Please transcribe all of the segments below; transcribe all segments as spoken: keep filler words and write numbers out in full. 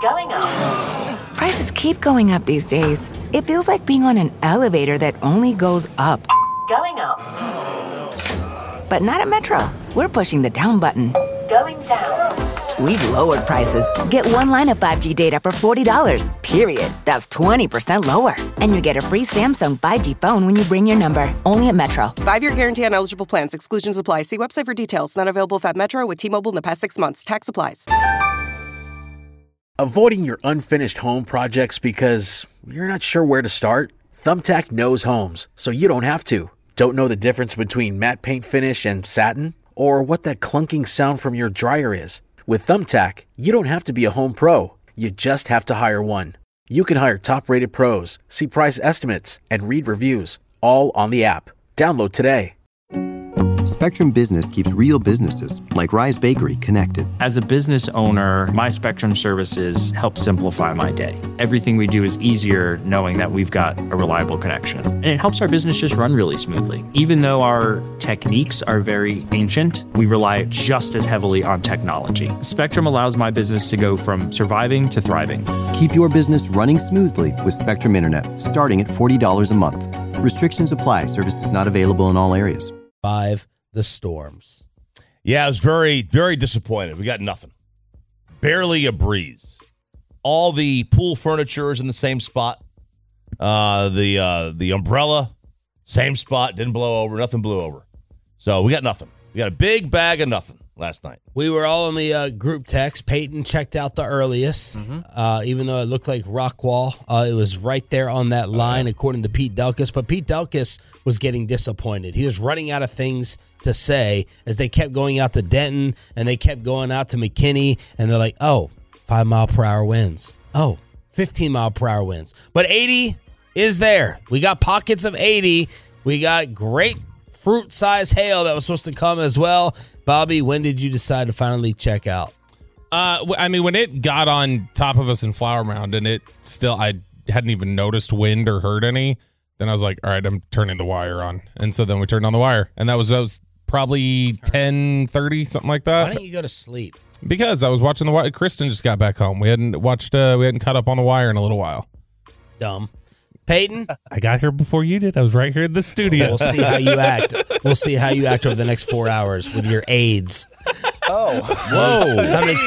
Going up. Prices keep going up these days. It feels like being on an elevator that only goes up. Going up. But not at Metro. We're pushing the down button. Going down. We've lowered prices. Get one line of five G data for forty dollars, period. That's twenty percent lower. And you get a free Samsung five G phone when you bring your number. Only at Metro. Five-year guarantee on eligible plans. Exclusions apply. See website for details. Not available if at Metro with T-Mobile in the past six months. Tax applies. Avoiding your unfinished home projects because you're not sure where to start? Thumbtack knows homes, so you don't have to. Don't know the difference between matte paint finish and satin? Or what that clunking sound from your dryer is? With Thumbtack, you don't have to be a home pro. You just have to hire one. You can hire top-rated pros, see price estimates, and read reviews, all on the app. Download today. Spectrum Business keeps real businesses, like Rise Bakery, connected. As a business owner, my Spectrum services help simplify my day. Everything we do is easier knowing that we've got a reliable connection. And it helps our business just run really smoothly. Even though our techniques are very ancient, we rely just as heavily on technology. Spectrum allows my business to go from surviving to thriving. Keep your business running smoothly with Spectrum Internet, starting at forty dollars a month. Restrictions apply. Services not available in all areas. Five. The Storms. Yeah, I was very, very disappointed. We got nothing. Barely a breeze. All the pool furniture is in the same spot. Uh, the uh, the umbrella, same spot. Didn't blow over. Nothing blew over. So we got nothing. We got a big bag of nothing last night. We were all in the uh, group text. Peyton checked out the earliest, mm-hmm. uh, even though it looked like Rockwall. Uh, it was right there on that line, uh-huh. according to Pete Delkus. But Pete Delkus was getting disappointed. He was running out of things to say as they kept going out to Denton and they kept going out to McKinney. And they're like, oh, five mile per hour winds. Oh, fifteen mile per hour winds. But eighty is there. We got pockets of eighty. We got great fruit size hail that was supposed to come as well. Bobby, when did you decide to finally check out? Uh, I mean, when it got on top of us in Flower Mound and it still, I hadn't even noticed wind or heard any, then I was like, all right, I'm turning the wire on. And so then we turned on the wire. And that was, that was probably ten thirty, something like that. Why didn't you go to sleep? Because I was watching the wire. Kristen just got back home. We hadn't watched, uh, we hadn't caught up on the wire in a little while. Dumb. Peyton? I got here before you did. I was right here in the studio. We'll see how you act. We'll see how you act over the next four hours with your aids. Oh. Whoa. How many-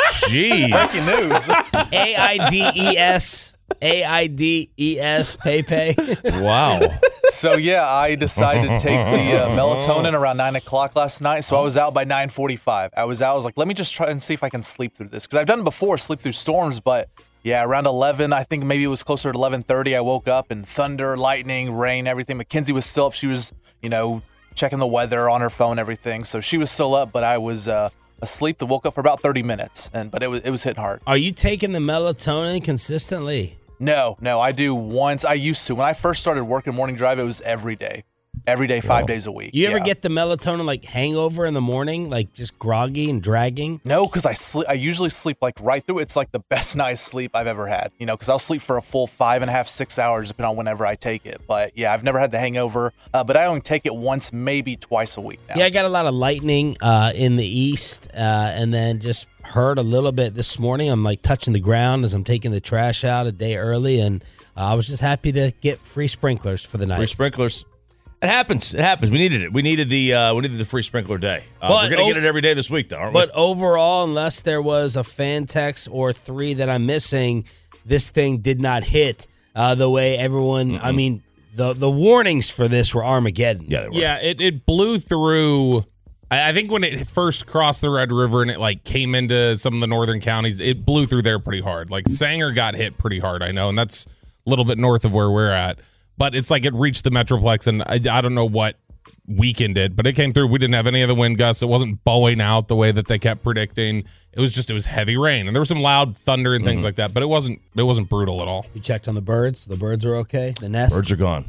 Jeez. Breaking news. A I D E S. A I D E S. Pepe. Wow. So, yeah, I decided to take the uh, melatonin around nine o'clock last night. So I was out by nine forty-five. I was out. I was like, let me just try and see if I can sleep through this. Because I've done it before, sleep through storms, but... Yeah, around eleven, I think maybe it was closer to eleven thirty, I woke up and thunder, lightning, rain, everything. Mackenzie was still up. She was, you know, checking the weather on her phone, everything. So she was still up, but I was uh, asleep. I woke up for about thirty minutes, and but it was it was hitting hard. Are you taking the melatonin consistently? No, no, I do once. I used to. When I first started working morning drive, it was every day. Every day, five days a week. You ever yeah. get the melatonin like hangover in the morning, like just groggy and dragging? No, because I sleep. I usually sleep like right through. It's like the best night's sleep I've ever had. You know, because I'll sleep for a full five and a half, six hours, depending on whenever I take it. But yeah, I've never had the hangover. Uh, but I only take it once, maybe twice a week now. Yeah, I got a lot of lightning uh, in the east, uh, and then just heard a little bit this morning. I'm like touching the ground as I'm taking the trash out a day early, and uh, I was just happy to get free sprinklers for the night. Free sprinklers. It happens. It happens. We needed it. We needed the uh, we needed the free sprinkler day. Uh, we're going to get it every day this week, though, aren't but we? But overall, unless there was a fan text or three that I'm missing, this thing did not hit uh, the way everyone. Mm-hmm. I mean, the the warnings for this were Armageddon. Yeah, they were. Yeah, it, it blew through. I, I think when it first crossed the Red River and it like came into some of the northern counties, it blew through there pretty hard. Like Sanger got hit pretty hard, I know, and that's a little bit north of where we're at. But it's like it reached the Metroplex, and I, I don't know what weakened it, but it came through. We didn't have any of the wind gusts. It wasn't bowing out the way that they kept predicting. It was just, it was heavy rain, and there was some loud thunder and things mm-hmm. like that, but it wasn't it wasn't brutal at all. You checked on the birds? The birds are okay? The nest? Birds are gone.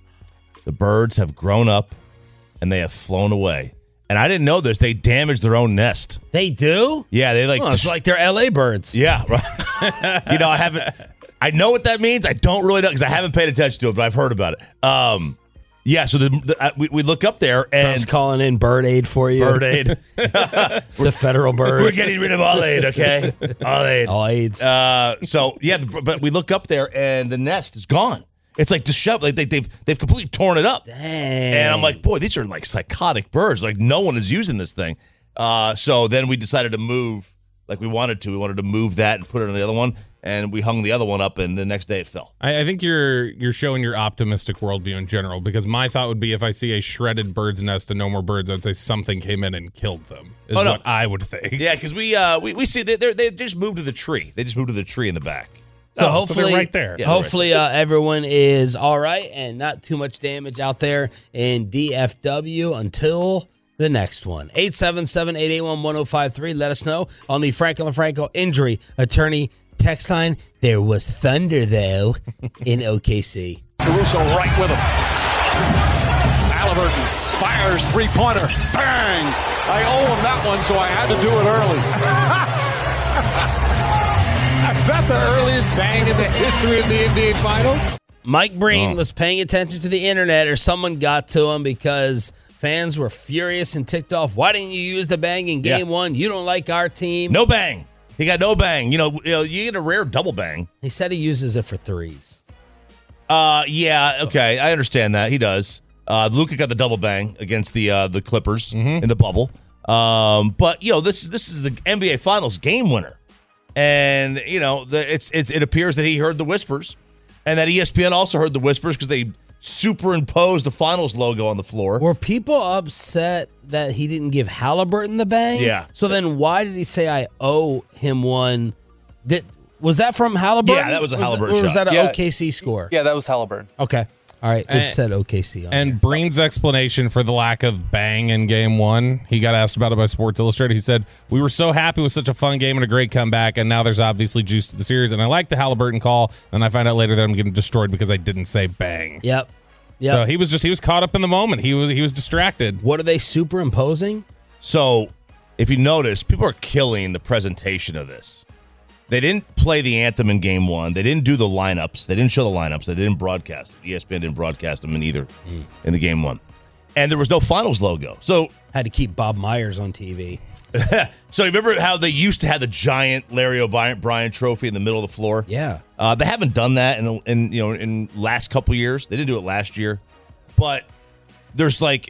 The birds have grown up, and they have flown away. And I didn't know this. They damaged their own nest. They do? Yeah, they like... Oh, it's dis- like they're L A birds. Yeah, right. You know, I haven't... I know what that means. I don't really know because I haven't paid attention to it, but I've heard about it. Um, Yeah, so the, the, uh, we, we look up there and Trump's calling in bird aid for you. Bird aid. The federal birds. We're getting rid of all aid, okay? All aid. All aids. Uh, so yeah, the, but we look up there and the nest is gone. It's like disheveled. Like they, they've they've completely torn it up. Dang. And I'm like, boy, these are like psychotic birds. Like no one is using this thing. Uh, so then we decided to move, like we wanted to. We wanted to move that and put it on the other one, and we hung the other one up, and the next day it fell. I, I think you're you're showing your optimistic worldview in general, because my thought would be if I see a shredded bird's nest and no more birds, I'd say something came in and killed them. Is Oh, no. what I would think. Yeah, because we uh we, we see they they they just moved to the tree. They just moved to the tree in the back. So Oh, so hopefully, they're right there. Yeah, they're hopefully uh, everyone is all right and not too much damage out there in D F W until the next one. eight seven seven, eight eight one, one oh five three. Let us know on the Franklin Franco Injury Attorney text line. There was thunder, though, in O K C. Caruso right with him. Halliburton fires three-pointer. Bang! I owe him that one, so I had to do it early. Is that the earliest bang in the history of the N B A Finals? Mike Breen Oh. was paying attention to the internet, or someone got to him because fans were furious and ticked off. Why didn't you use the bang in game Yeah. one? You don't like our team. No bang. He got no bang. You know, you know, you get a rare double bang. He said he uses it for threes. Uh, yeah, okay, I understand that. He does. Uh, Luka got the double bang against the uh, the Clippers in the bubble. Um, but you know, this this is the N B A Finals game winner, and you know, the, it's, it's it appears that he heard the whispers, and that E S P N also heard the whispers because they superimposed the Finals logo on the floor. Were people upset that he didn't give Halliburton the bang? Yeah. So then why did he say I owe him one? Did was that from Halliburton? Yeah, that was a Was it- Halliburton Or was shot. that an Yeah. O K C score? Yeah, that was Halliburton. Okay. All right. It And- said O K C on it. And Breen's explanation for the lack of bang in game one, he got asked about it by Sports Illustrated. He said, "We were so happy with such a fun game and a great comeback, and now there's obviously juice to the series. And I like the Halliburton call, and I find out later that I'm getting destroyed because I didn't say bang." Yep. Yep. So he was just he was caught up in the moment. He was he was distracted. What are they superimposing? So, if you notice, people are killing the presentation of this. They didn't play the anthem in game one. They didn't do the lineups. They didn't show the lineups. They didn't broadcast it. E S P N didn't broadcast them in either in the game one. And there was no finals logo. So, Had to keep Bob Myers on T V. so you remember how they used to have the giant Larry O'Brien Bryant trophy in the middle of the floor? Yeah. Uh, they haven't done that in, in you know in last couple years. They didn't do it last year, but there's like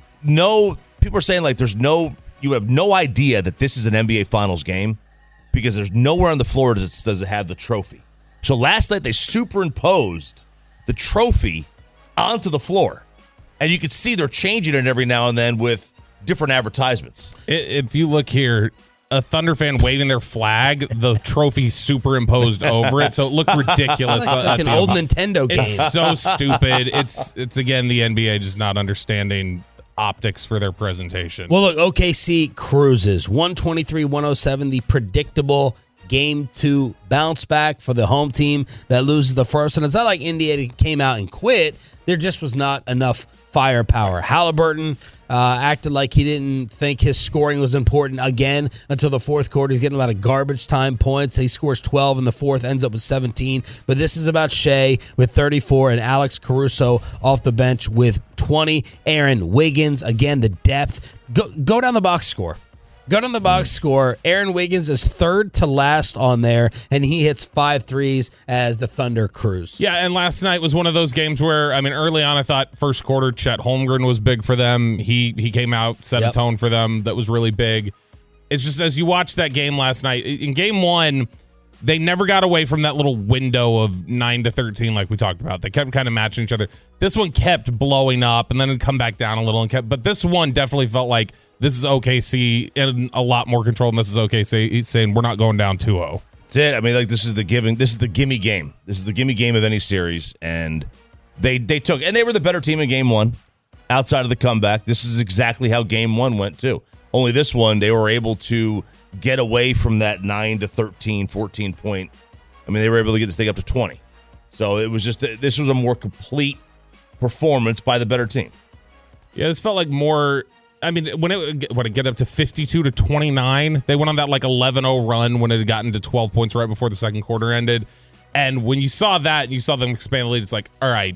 no people are saying like there's no you have no idea that this is an N B A Finals game because there's nowhere on the floor does it, does it have the trophy. So last night they superimposed the trophy onto the floor, and you could see they're changing it every now and then with different advertisements. I- If you look here, a Thunder fan waving their flag, the trophy superimposed over it, so it looked ridiculous. It's at like an the- old Nintendo game. It's so stupid. It's it's again the N B A just not understanding optics for their presentation. Well, look, O K C cruises one twenty-three one oh seven, the predictable game two bounce back for the home team that loses the first. And it's not like Indiana came out and quit. There just was not enough firepower. Halliburton uh, acted like he didn't think his scoring was important again until the fourth quarter. He's getting a lot of garbage time points. He scores twelve in the fourth, ends up with seventeen. But this is about Shea with thirty-four and Alex Caruso off the bench with twenty. Aaron Wiggins, again, the depth. Go, go down the box score. Go down the box score. Aaron Wiggins is third to last on there, and he hits five threes as the Thunder cruise. Yeah, and last night was one of those games where, I mean, early on I thought first quarter Chet Holmgren was big for them. He he came out, set Yep. a tone for them that was really big. It's just as you watch that game last night, in game one, they never got away from that little window of nine to thirteen like we talked about. They kept kind of matching each other. This one kept blowing up and then it'd come back down a little and kept, but this one definitely felt like this is O K C in a lot more control than this is O K C. He's saying we're not going down two oh. That's it. I mean, like this is the giving. This is the gimme game. This is the gimme game of any series, and they they took and they were the better team in game one. Outside of the comeback, this is exactly how game one went too. Only this one, they were able to get away from that nine to thirteen, fourteen point. I mean, they were able to get this thing up to twenty. So it was just this was a more complete performance by the better team. Yeah, this felt like more. I mean, when it when it get up to fifty-two to twenty-nine, they went on that like eleven oh run when it had gotten to twelve points right before the second quarter ended. And when you saw that, you saw them expand the lead. It's like, all right,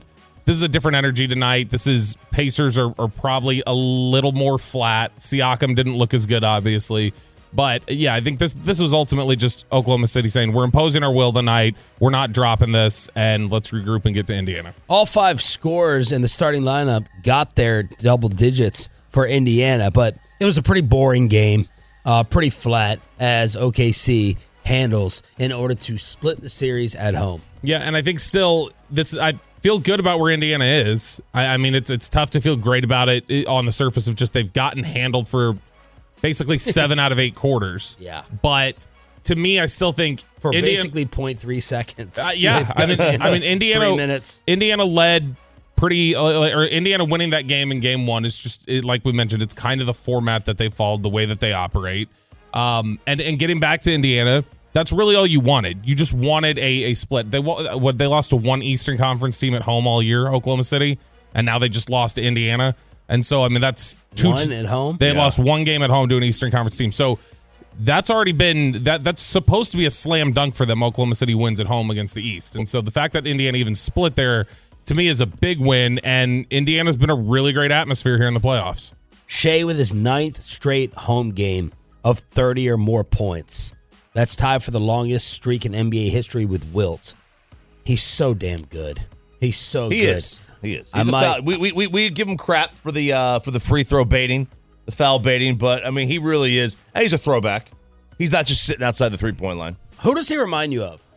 this is a different energy tonight. This is Pacers are, are probably a little more flat. Siakam didn't look as good, obviously. But, yeah, I think this this was ultimately just Oklahoma City saying, we're imposing our will tonight. We're not dropping this, and let's regroup and get to Indiana. All five scorers in the starting lineup got their double digits for Indiana, but it was a pretty boring game, uh, pretty flat, as O K C handles in order to split the series at home. Yeah, and I think still, this I feel good about where Indiana is. I, I mean, it's it's tough to feel great about it, it on the surface of just they've gotten handled for basically seven out of eight quarters. Yeah. But to me, I still think for Indiana, basically zero point three seconds. Uh, yeah, I mean, I mean, Indiana. Three minutes. Indiana led pretty, uh, or Indiana winning that game in game one is just it, like we mentioned. It's kind of the format that they followed, the way that they operate, um, and and getting back to Indiana. That's really all you wanted. You just wanted a, a split. They what they lost to one Eastern Conference team at home all year, Oklahoma City, and now they just lost to Indiana. And so, I mean, that's two one at home. They had yeah. lost one game at home to an Eastern Conference team. So that's already been that. That's supposed to be a slam dunk for them. Oklahoma City wins at home against the East, and so the fact that Indiana even split there to me is a big win. And Indiana's been a really great atmosphere here in the playoffs. Shea with his ninth straight home game of thirty or more points. That's tied for the longest streak in N B A history with Wilt. He's so damn good. He's so he good. Is. He is. I He's might, foul, we, we we give him crap for the uh, for the free throw baiting, the foul baiting, but I mean he really is. And he's a throwback. He's not just sitting outside the three point line. Who does he remind you of?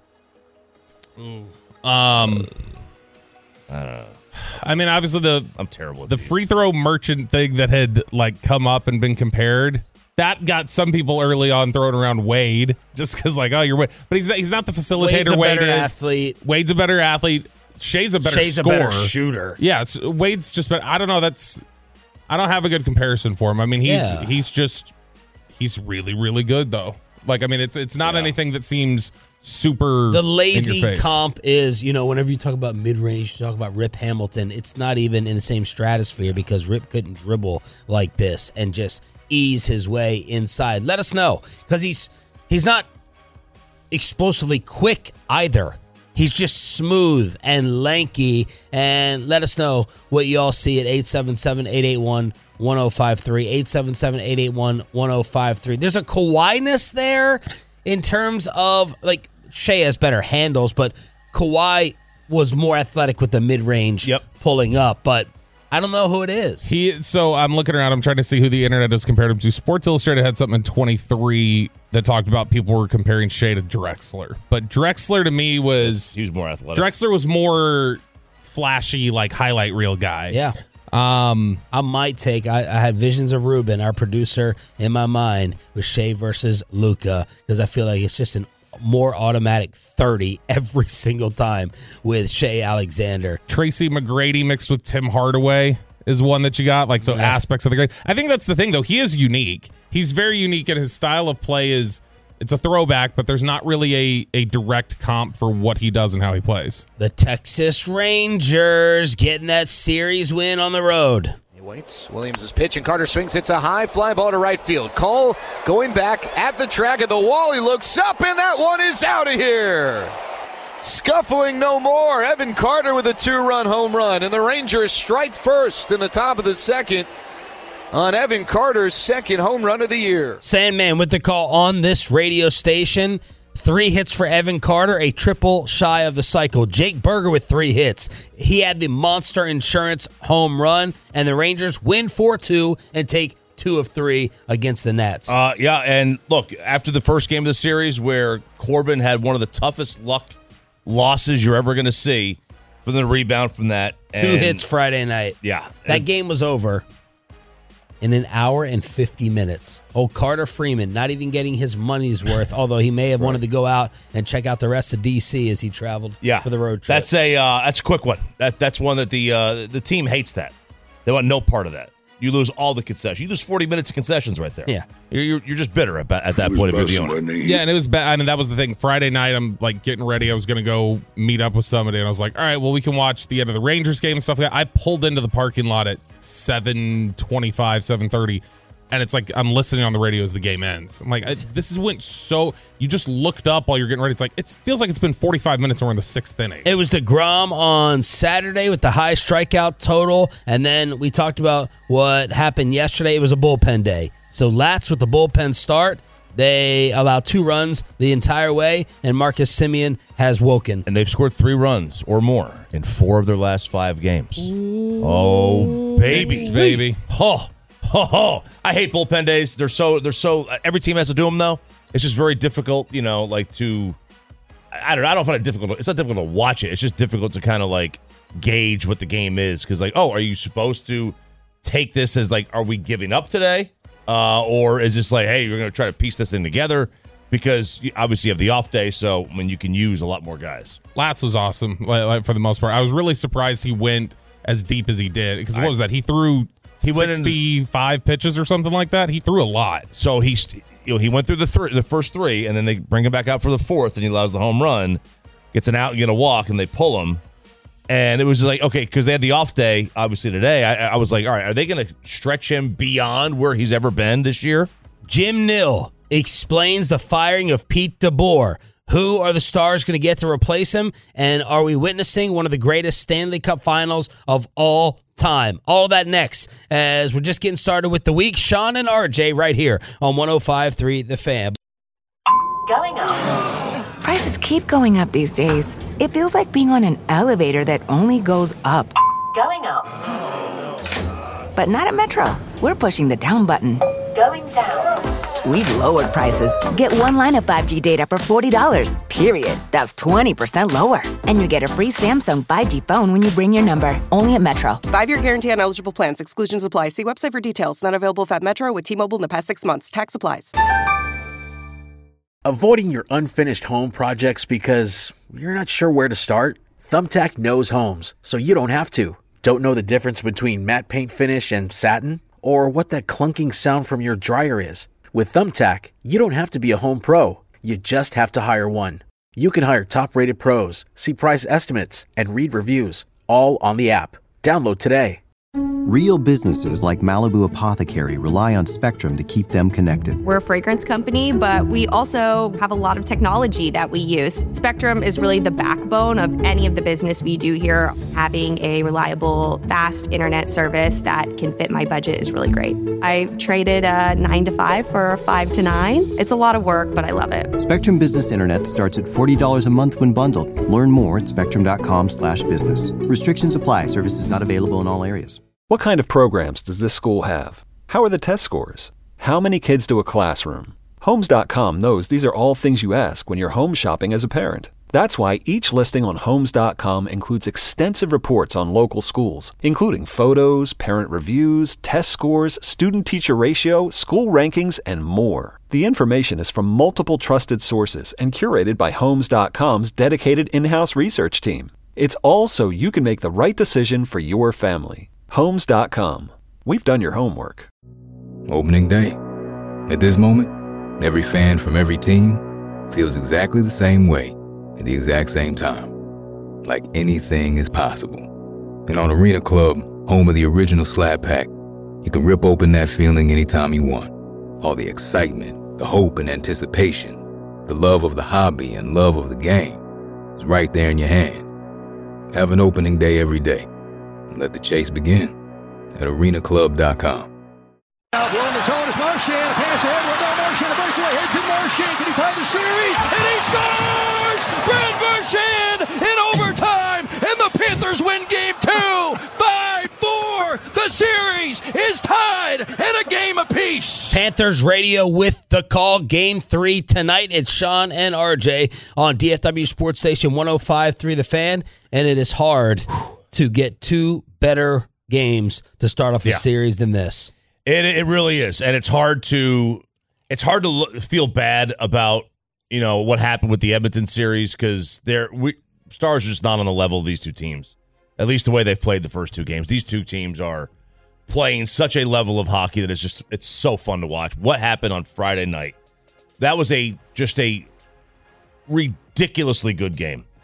Ooh. Um, I don't know. I mean, obviously the I'm terrible. At the these. free throw merchant thing that had like come up and been compared. That got some people early on throwing around Wade just because, like, oh, you're Wade. But he's not, he's not the facilitator. Wade's a Wade better is. athlete. Wade's a better athlete. Shay's a better Shay's scorer. a better shooter. Yeah, it's, Wade's just better. I don't know. That's I don't have a good comparison for him. I mean, he's Yeah. he's just he's really really good though. Like, I mean, it's it's not Yeah. anything that seems super. The in your lazy face. comp is, you know, whenever you talk about mid-range, you talk about Rip Hamilton, it's not even in the same stratosphere because Rip couldn't dribble like this and just ease his way inside. Let us know, because he's he's not explosively quick either. He's just smooth and lanky. And let us know what you all see at eight seven seven, eight eight one, one oh five three. eight seven seven, eight eight one, one oh five three. There's a Kawhi-ness there in terms of, like, Shea has better handles, but Kawhi was more athletic with the mid-range Yep. pulling up. But I don't know who it is. He so I'm looking around. I'm trying to see who the internet has compared him to. Sports Illustrated had something in twenty-three that talked about people were comparing Shea to Drexler, but Drexler to me was he was more athletic. Drexler was more flashy, like highlight reel guy. Yeah. Um, I might take. I, I had visions of Ruben, our producer, in my mind with Shea versus Luka, because I feel like it's just an more automatic thirty every single time with Shea Alexander. Tracy McGrady mixed with Tim Hardaway is one that you got. Like, so Yeah. aspects of the great. I think that's the thing, though. He is unique. He's very unique, and his style of play is it's a throwback, but there's not really a, a direct comp for what he does and how he plays. The Texas Rangers getting that series win on the road. He waits. Williams' pitch, and Carter swings. It's a high fly ball to right field. Cole going back at the track of the wall. He looks up, and that one is out of here. Scuffling no more. Evan Carter with a two-run home run, and the Rangers strike first in the top of the second on Evan Carter's second home run of the year. Sandman with the call on this radio station. Three hits for Evan Carter, a triple shy of the cycle. Jake Berger with three hits. He had the Monster Insurance home run, and the Rangers win four two and take two of three against the Nats. Uh, yeah, and look, after the first game of the series where Corbin had one of the toughest luck losses you're ever going to see from the rebound from that. Two and, hits Friday night. Yeah. That and, game was over in an hour and fifty minutes. Old Carter Freeman not even getting his money's worth, although he may have right. wanted to go out and check out the rest of D C as he traveled yeah, for the road trip. That's a uh, that's a quick one. That That's one that the uh, the team hates that. They want no part of that. You lose all the concessions. You lose forty minutes of concessions right there. Yeah. You're, you're, you're just bitter at, at that point if you're the owner. Yeah, and it was bad. I mean, that was the thing. Friday night, I'm like getting ready. I was going to go meet up with somebody, and I was like, all right, well, we can watch the end of the Rangers game and stuff like that. I pulled into the parking lot at seven twenty-five, seven thirty. and it's like I'm listening on the radio as the game ends. I'm like, I, this is went so. You just looked up while you're getting ready. It's like it feels like it's been forty-five minutes and we're in the sixth inning. It was DeGrom on Saturday with the high strikeout total, and then we talked about what happened yesterday. It was a bullpen day. So Lats with the bullpen start. They allow two runs the entire way, and Marcus Semien has woken. And they've scored three runs or more in four of their last five games. Ooh. Oh, baby. baby. Oh, oh, oh. I hate bullpen days. They're so, they're so, every team has to do them, though. It's just very difficult, you know, like to, I don't know, I don't find it difficult. It's not difficult to watch it. It's just difficult to kind of like gauge what the game is. Because, like, oh, are you supposed to take this as like, are we giving up today? Uh, or is this like, hey, you're going to try to piece this thing together? Because you obviously you have the off day, so when you can use a lot more guys. Lats was awesome like, like, for the most part. I was really surprised he went as deep as he did. Because what was that? He threw he sixty-five went in, pitches or something like that. He threw a lot. So he's, you know, he went through the th- the first three, and then they bring him back out for the fourth, and he allows the home run, gets an out, get a walk, and they pull him. And it was just like, okay, because they had the off day, obviously, today. I, I was like, all right, are they going to stretch him beyond where he's ever been this year? Jim Nill explains the firing of Pete DeBoer. Who are the stars going to get to replace him? And are we witnessing one of the greatest Stanley Cup finals of all time? All that next, as we're just getting started with the week. Sean and R J right here on one oh five point three The Fan. Going up. Prices keep going up these days. It feels like being on an elevator that only goes up. Going up. But not at Metro. We're pushing the down button. Going down. We've lowered prices. Get one line of five G data for forty dollars, period. That's twenty percent lower. And you get a free Samsung five G phone when you bring your number. Only at Metro. Five-year guarantee on eligible plans. Exclusions apply. See website for details. Not available if at Metro with T-Mobile in the past six months. Tax applies. Avoiding your unfinished home projects because you're not sure where to start? Thumbtack knows homes, so you don't have to. Don't know the difference between matte paint finish and satin? Or what that clunking sound from your dryer is? With Thumbtack, you don't have to be a home pro. You just have to hire one. You can hire top-rated pros, see price estimates, and read reviews, all on the app. Download today. Real businesses like Malibu Apothecary rely on Spectrum to keep them connected. We're a fragrance company, but we also have a lot of technology that we use. Spectrum is really the backbone of any of the business we do here. Having a reliable, fast internet service that can fit my budget is really great. I traded a nine to five for a five to nine. It's a lot of work, but I love it. Spectrum Business Internet starts at forty dollars a month when bundled. Learn more at spectrum.com slash business. Restrictions apply. Services not available in all areas. What kind of programs does this school have? How are the test scores? How many kids do a classroom? Homes dot com knows these are all things you ask when you're home shopping as a parent. That's why each listing on Homes dot com includes extensive reports on local schools, including photos, parent reviews, test scores, student-teacher ratio, school rankings, and more. The information is from multiple trusted sources and curated by Homes dot com's dedicated in-house research team. It's all so you can make the right decision for your family. Homes dot com. We've done your homework. Opening day. At this moment, every fan from every team feels exactly the same way at the exact same time. Like anything is possible. And on Arena Club, home of the original Slab Pack, you can rip open that feeling anytime you want. All the excitement, the hope and anticipation, the love of the hobby and love of the game is right there in your hand. Have an opening day every day. Let the chase begin at arena club dot com. Now blowing the zone is Marchand. A pass ahead with no Marchand. A breakaway heads in Marchand. Can he tie the series? And he scores! Brad Marchand in overtime. And the Panthers win game two. five four. The series is tied at a game apiece. Panthers radio with the call. Game three tonight. It's Sean and R J on D F W Sports Station one oh five point three The Fan. And it is hard to get two better games to start off a yeah. series than this. It it really is, and it's hard to it's hard to look, feel bad about you know what happened with the Edmonton series because they're we Stars are just not on the level of these two teams. At least the way they've played the first two games. These two teams are playing such a level of hockey that it's just it's so fun to watch. What happened on Friday night? That was a just a ridiculously good game.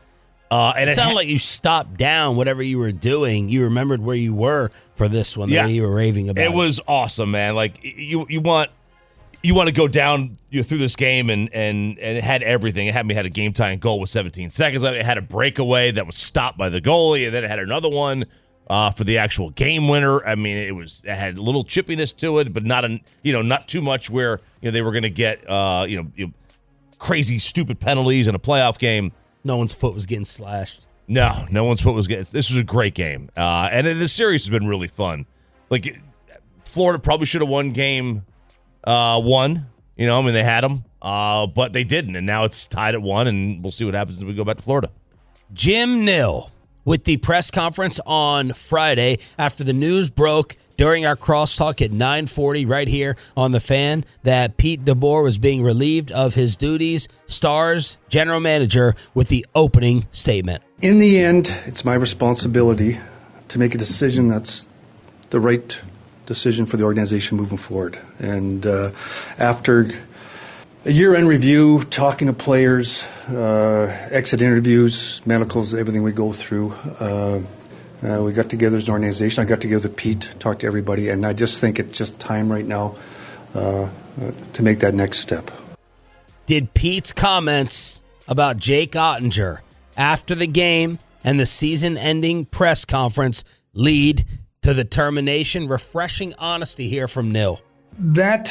Uh, and it it sounded ha- like you stopped down whatever you were doing. You remembered where you were for this one, the Yeah. way you were raving about it. It was awesome, man. Like you, you want, you want to go down you know, through this game, and and and it had everything. It had me had a game tying goal with seventeen seconds. It had a breakaway that was stopped by the goalie, and then it had another one uh, for the actual game winner. I mean, it was it had a little chippiness to it, but not a you know not too much where you know they were going to get uh, you know. You know crazy, stupid penalties in a playoff game. No one's foot was getting slashed. No, no one's foot was getting. This was a great game, uh, and this series has been really fun. Like Florida probably should have won game uh, one. You know, I mean they had them, uh, but they didn't, and now it's tied at one, and we'll see what happens when we go back to Florida. Jim Nill with the press conference on Friday after the news broke during our crosstalk at nine forty right here on The Fan that Pete DeBoer was being relieved of his duties. Stars general manager with the opening statement. In the end, it's my responsibility to make a decision that's the right decision for the organization moving forward. And uh, after a year-end review, talking to players, uh, exit interviews, medicals, everything we go through, uh, Uh, we got together as an organization. I got together with Pete, talked to everybody, and I just think it's just time right now uh, uh, to make that next step. Did Pete's comments about Jake Ottinger after the game and the season-ending press conference lead to the termination? Refreshing honesty here from Nill. That,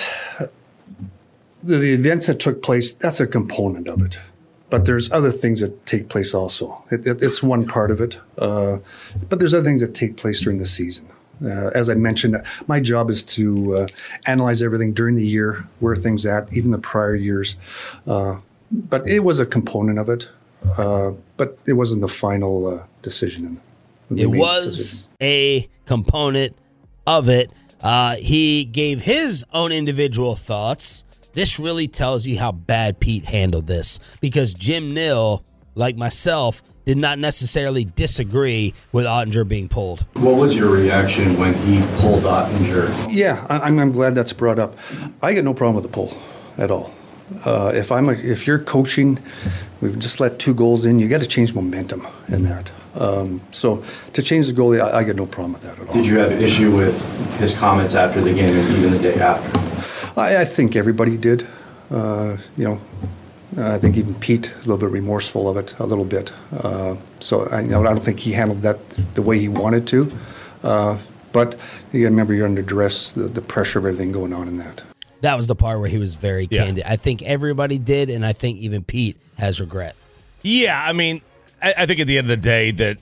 the, the events that took place, that's a component of it. But there's other things that take place also. It, it, it's one part of it. Uh, but there's other things that take place during the season. Uh, as I mentioned, my job is to uh, analyze everything during the year, where things at, even the prior years. Uh, but it was a component of it. Uh, but it wasn't the final uh, decision. It was a component of it. Uh, he gave his own individual thoughts. This really tells you how bad Pete handled this, because Jim Nill, like myself, did not necessarily disagree with Ottinger being pulled. What was your reaction when he pulled Ottinger? Yeah, I, I'm, I'm glad that's brought up. I got no problem with the pull at all. Uh, if I'm a, if you're coaching, we've just let two goals in. You got to change momentum in that. Um, so to change the goalie, I, I got no problem with that at all. Did you have an issue with his comments after the game and even the day after? I, I think everybody did. Uh, you know, I think even Pete is a little bit remorseful of it, a little bit. Uh, so I, you know, I don't think he handled that the way he wanted to. Uh, but you got to remember, you're under duress, the, the pressure of everything going on in that. That was the part where he was very Yeah. candid. I think everybody did, and I think even Pete has regret. Yeah, I mean, I, I think at the end of the day that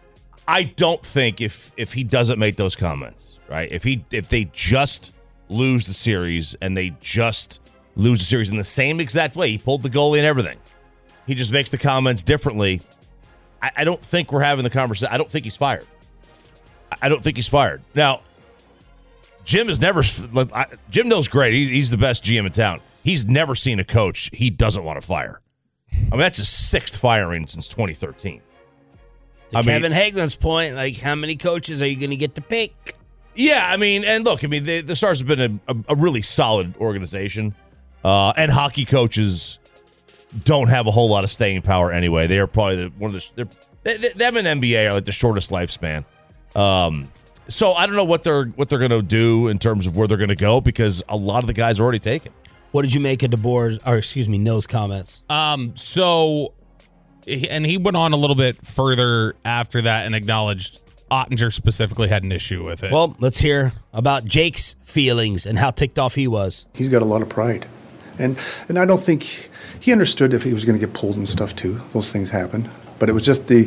I don't think if if he doesn't make those comments, right? If he if they just lose the series and they just lose the series in the same exact way, he pulled the goalie and everything. He just makes the comments differently. I, I don't think we're having the conversation. I don't think he's fired. I, I don't think he's fired. Now, Jim has never. I, Jim Nill's great. He, he's the best G M in town. He's never seen a coach he doesn't want to fire. I mean, that's his sixth firing since twenty thirteen. To I mean- Kevin Hagelin's point, like, how many coaches are you going to get to pick? Yeah, I mean, and look, I mean, they, the Stars have been a, a, a really solid organization, uh, and hockey coaches don't have a whole lot of staying power anyway. They are probably the, one of the they're, they, they, them and N B A are like the shortest lifespan. Um, so I don't know what they're what they're going to do in terms of where they're going to go, because a lot of the guys are already taken. What did you make of DeBoer's, or excuse me, Nill's comments? Um, so, and he went on a little bit further after that and acknowledged Ottinger specifically had an issue with it. Well, let's hear about Jake's feelings and how ticked off he was. He's got a lot of pride. And and I don't think he understood if he was going to get pulled and stuff too. Those things happen. But it was just the,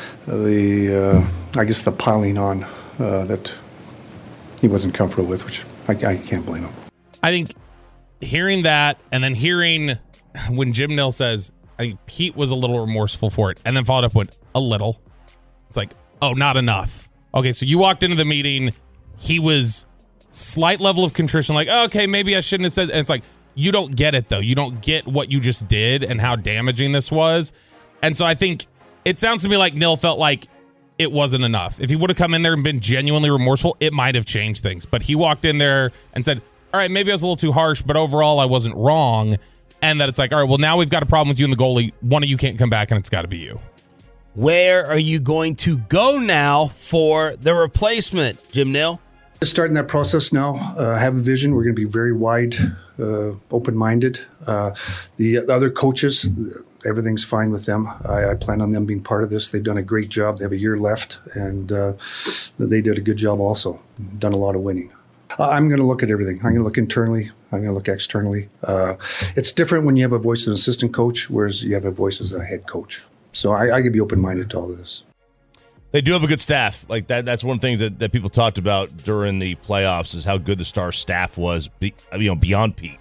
the uh, I guess, the piling on uh, that he wasn't comfortable with, which I, I can't blame him. I think hearing that and then hearing when Jim Nill says, I think Pete was a little remorseful for it, and then followed up with a little. It's like, oh, not enough. Okay, so you walked into the meeting, he was slight level of contrition, like, oh, okay, maybe I shouldn't have said. And it's like, you don't get it, though. You don't get what you just did and how damaging this was. And so I think it sounds to me like Nill felt like it wasn't enough. If he would have come in there and been genuinely remorseful, it might have changed things. But he walked in there and said, all right, maybe I was a little too harsh, but overall I wasn't wrong. And that it's like, all right, well, now we've got a problem with you and the goalie. One of you can't come back, and it's got to be you. Where are you going to go now for the replacement, Jim Nill? Just starting that process now. Uh, have a vision. We're going to be very wide, uh, open-minded. Uh, the other coaches, everything's fine with them. I, I plan on them being part of this. They've done a great job. They have a year left, and uh, they did a good job also. Done a lot of winning. Uh, I'm going to look at everything. I'm going to look internally. I'm going to look externally. Uh, it's different when you have a voice as an assistant coach, whereas you have a voice as a head coach. So I, I could be open-minded to all of this. They do have a good staff. Like that. That's one thing that, that people talked about during the playoffs is how good the Stars staff was. Be, you know, beyond Pete.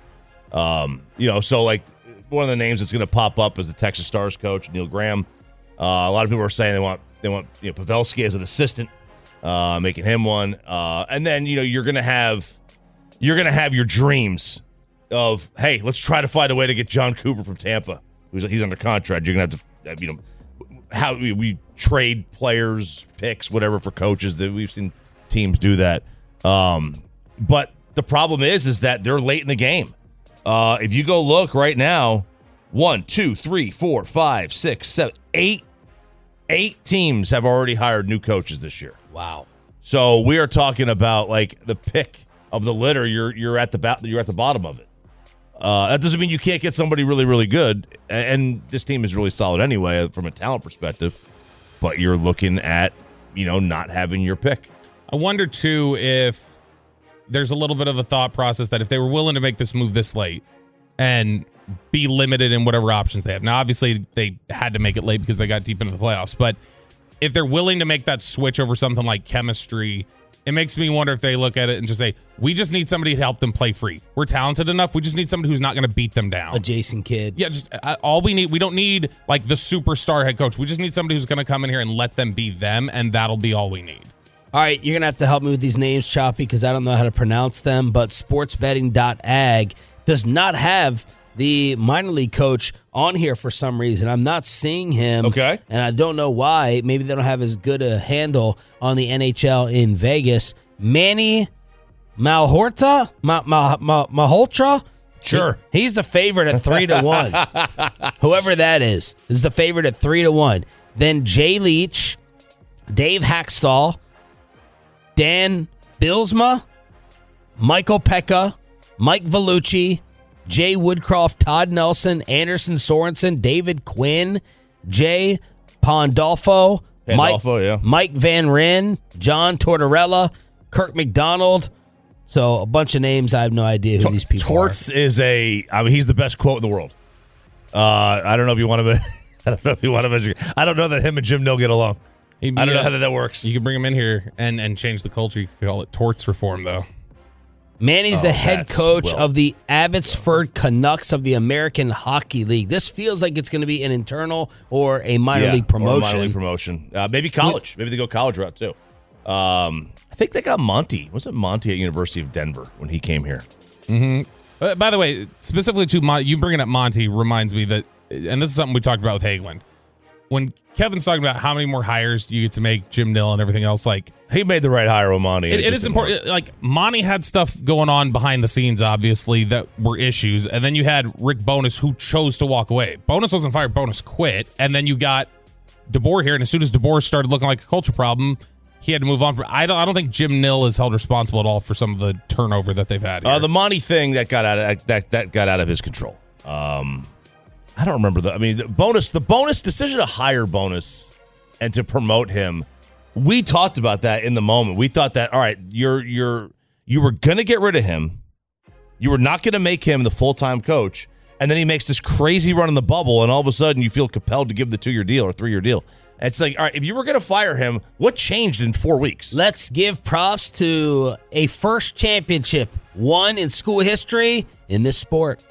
Um, you know, so like one of the names that's going to pop up is the Texas Stars coach Neil Graham. Uh, a lot of people are saying they want they want you know Pavelski as an assistant, uh, making him one. Uh, and then you know you're going to have you're going to have your dreams of hey, let's try to find a way to get John Cooper from Tampa. Who's he's under contract. You're going to have to you know. How we, we trade players, picks, whatever for coaches. That we've seen teams do that. Um, but the problem is, is that they're late in the game. Uh, if you go look right now, one, two, three, four, five, six, seven, eight, eight teams have already hired new coaches this year. Wow. So we are talking about like the pick of the litter. You're you're at the ba- you're at the bottom of it. Uh, that doesn't mean you can't get somebody really, really good. And this team is really solid anyway from a talent perspective. But you're looking at, you know, not having your pick. I wonder, too, if there's a little bit of a thought process that if they were willing to make this move this late and be limited in whatever options they have. Now, obviously, they had to make it late because they got deep into the playoffs. But if they're willing to make that switch over something like chemistry, it makes me wonder if they look at it and just say, we just need somebody to help them play free. We're talented enough. We just need somebody who's not going to beat them down. A Jason Kidd. Yeah, just uh, all we need. We don't need like the superstar head coach. We just need somebody who's going to come in here and let them be them, and that'll be all we need. All right, you're going to have to help me with these names, Choppy, because I don't know how to pronounce them, but sports betting dot a g does not have the minor league coach on here for some reason. I'm not seeing him. Okay. And I don't know why. Maybe they don't have as good a handle on the N H L in Vegas. Manny Malhotra? Ma, Ma, Ma, Malhotra? Sure. He, he's the favorite at three to one. Whoever that is, is the favorite at three to one. Then Jay Leach, Dave Hackstall, Dan Bilsma, Michael Pekka, Mike Vellucci, Jay Woodcroft, Todd Nelson, Anderson Sorensen, David Quinn, Jay Pandolfo, Mike, yeah. Mike Van Ryn, John Tortorella, Kirk McDonald. So a bunch of names. I have no idea who T- these people Torts are. is a, I mean, he's the best quote in the world. Uh, I don't know if you want to, I don't know if you want to, I don't know that him and Jim Nill get along. Be, I don't know uh, how that, that works. You can bring him in here and, and change the culture. You can call it torts reform, though. Manny's Oh, the head that's- coach well- of the Abbotsford Canucks of the American Hockey League. This feels like it's going to be an internal or a minor Yeah, league or a promotion. minor league promotion. Uh, maybe college. Maybe they go college route too. Um, I think they got Monty. Wasn't Monty at University of Denver when he came here? Mm-hmm. Uh, by the way, specifically to Mon- you bringing up Monty reminds me that, and this is something we talked about with Hagelin. When Kevin's talking about how many more hires do you get to make Jim Nill and everything else, like he made the right hire with Monty. It, it is important. Like Monty had stuff going on behind the scenes, obviously, that were issues, and then you had Rick Bowness who chose to walk away. Bowness wasn't fired. Bowness quit, and then you got DeBoer here, and as soon as DeBoer started looking like a culture problem, he had to move on. For I don't. I don't think Jim Nill is held responsible at all for some of the turnover that they've had here. Uh, the Monty thing that got out of that that got out of his control. Um, I don't remember the. I mean, the bonus. The bonus decision to hire Bowness and to promote him. We talked about that in the moment. We thought that all right, you're you're you were gonna get rid of him. You were not gonna make him the full time coach, and then he makes this crazy run in the bubble, and all of a sudden you feel compelled to give the two year deal or three year deal. It's like, all right, if you were going to fire him, what changed in four weeks? Let's give props to a first championship won in school history in this sport.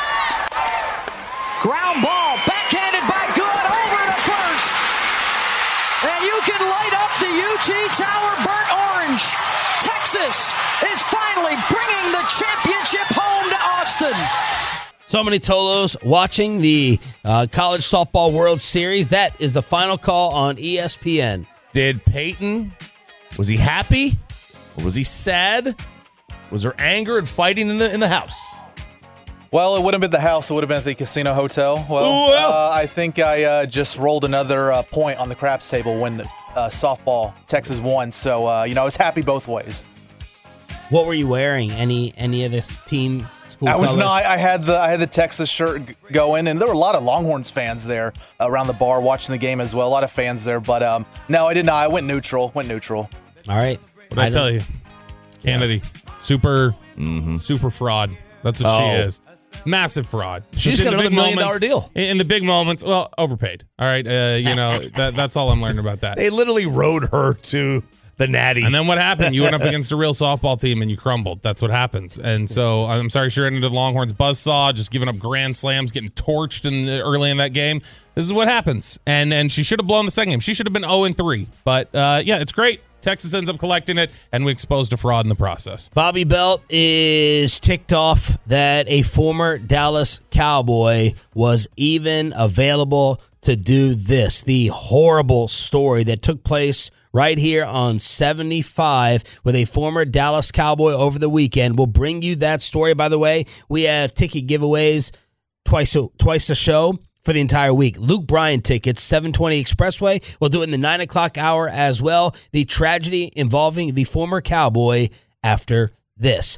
Ground ball, backhanded by Good, over to first. And you can light up the U T Tower burnt orange. Texas is finally bringing the championship home to Austin. So many Tolos watching the uh, College Softball World Series. That is the final call on E S P N. Did Peyton, was he happy? Or was he sad? Was there anger and fighting in the in the house? Well, it wouldn't have been the house. It would have been at the casino hotel. Well, Well. Uh, I think I uh, just rolled another uh, point on the craps table when uh, softball Texas won. So, uh, you know, I was happy both ways. What were you wearing? Any any of this team's school I was colors? not. I had the I had the Texas shirt g- going, and there were a lot of Longhorns fans there around the bar watching the game as well. A lot of fans there, but um, no, I did not. I went neutral. Went neutral. All right. What did I, tell you? Kennedy, super, super fraud. That's what she Oh. is. Massive fraud. She's Just in got the another big million dollar moments- deal. In the big moments, well, overpaid. All right, uh, you know that, that's all I'm learning about that. They literally rode her to the Natty. And then what happened? You went up against a real softball team and you crumbled. That's what happens. And so I'm sorry she ran into the Longhorns buzzsaw, just giving up grand slams, getting torched in early in that game. This is what happens. And and she should have blown the second game. She should have been oh and three. But uh, yeah, it's great. Texas ends up collecting it, and we exposed a fraud in the process. Bobby Belt is ticked off that a former Dallas Cowboy was even available to do this. The horrible story that took place right here on seventy-five with a former Dallas Cowboy over the weekend. We'll bring you that story. By the way, we have ticket giveaways twice a, twice a show for the entire week. Luke Bryan tickets, seven twenty Expressway. We'll do it in the nine o'clock hour as well. The tragedy involving the former Cowboy after this.